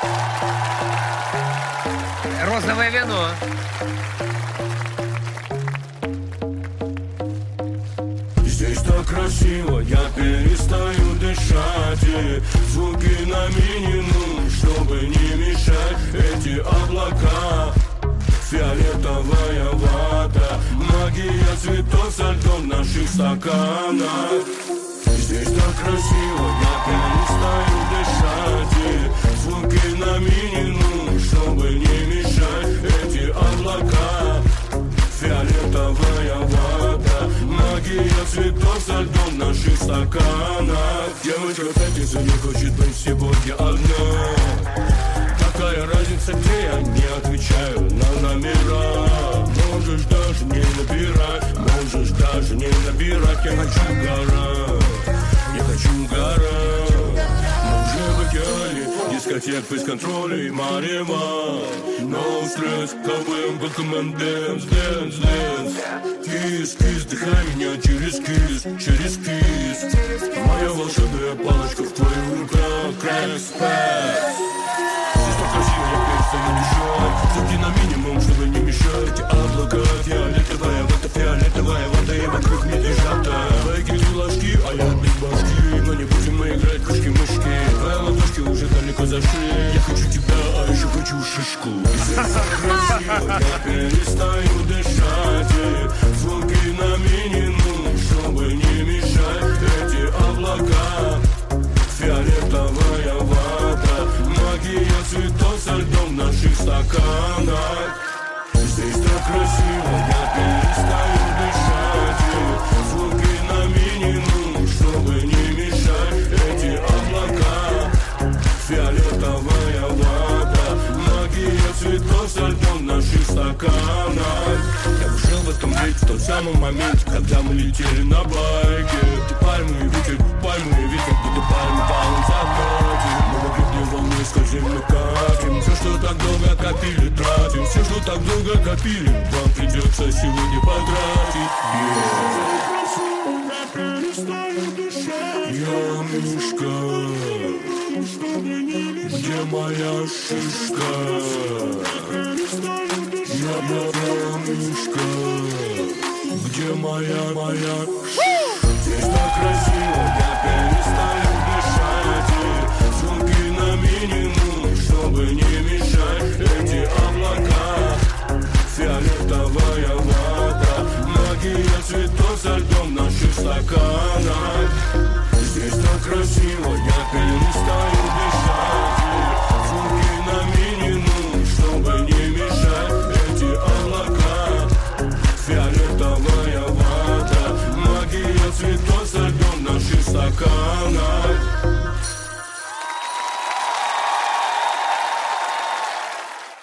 Розовое вино. Здесь так красиво, я перестаю дышать. И звуки на минимум, чтобы не мешать. Эти облака, фиолетовая вата, магия цветов со льдом в наших стаканах. Здесь так красиво, я перестаю дышать. И звуки на минимум, чтобы не мешать. Эти облака, фиолетовая вата, магия цветов со льдом в наших стаканах. Девочка в пятницу не хочет быть сегодня одна. Какая разница, где я не отвечаю на номера. Можешь даже не набирать, можешь даже не набирать. Я хочу угорать, я хочу угорать. Мы уже в океане, дискотек без контроля и марева. No стресс, ковым welcome dance, dance, dance. Кис, кис, дыхай меня через кис, через кис. Моя волшебная палочка в твоих руках, красс-пэс. Здесь так красиво, я перестаю дышать. Звуки на минимум, чтобы не мешать. Облака фиолетовая, вода фиолетовая, вода и вокруг медвежата. Твои кисли ложки, а я без башки. Но не будем мы играть кошки-мышки. Твои ладошки уже далеко зашли. Я хочу тебя, а еще хочу шишку. Здесь так красиво, я перестаю дышать. И звуки на минимум, чтобы не мешать. Эти облака, фиолетовая вата, магия цветов со льдом в наших стаканах. Здесь так красиво, я перестаю дышать. И звуки на минимум, чтобы не мешать. Эти облака, фиолетовая вата, магия цветов со льдом в наших стаканах. Я бы жил в этом веке, в тот самый момент, когда мы летели на байке. Ты пальмы и ветер, где-то пальмы полон закате. Мы на гребне волны скользим, мы катим. Все, что так долго копили, тратим. Все, что так долго копили, вам придется сегодня потратить. Я мишка, где моя шишка? Я мишка, где моя Здесь так красиво, я перестаю дышать. И звуки на минимум, чтобы не мешать. Эти облака, фиолетовая вата, магия цветов со льдом в наших стаканах. Здесь так красиво, я перестаю дышать. И звуки на минимум, чтобы не мешать. Эти облака, фиолетовая вата, магия цветов со льдом в наших стаканах.